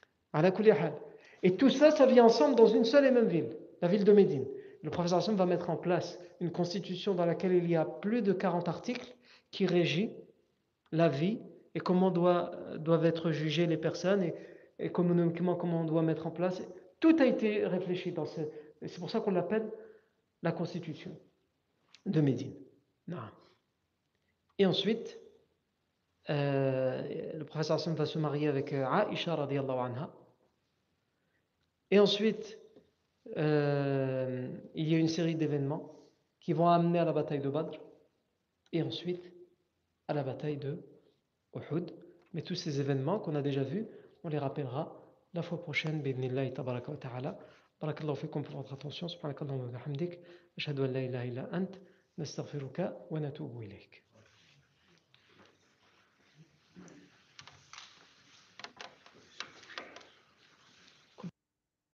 Et tout ça, ça vient ensemble dans une seule et même ville, la ville de Médine. Le professeur Hassan va mettre en place une constitution dans laquelle il y a plus de quarante articles qui régit la vie et comment doit, doivent être jugées les personnes et, et économiquement comment on doit mettre en place. Tout a été réfléchi dans ce. C'est pour ça qu'on l'appelle la constitution de Médine. Non. Et ensuite, euh, le professeur Hassan va se marier avec Aïcha radiyallahu anha. Et ensuite, euh, il y a une série d'événements qui vont amener à la bataille de Badr et ensuite à la bataille de Uhud. Mais tous ces événements qu'on a déjà vus, on les rappellera la fois prochaine. Bi'idhnillahi tabaraka wa ta'ala. Barakallahu fikum pour votre attention. Subhanakallahumma wa bihamdik. Ashhadu an la ilaha illa ant. Nastaghfiruka wa natubu ilayk.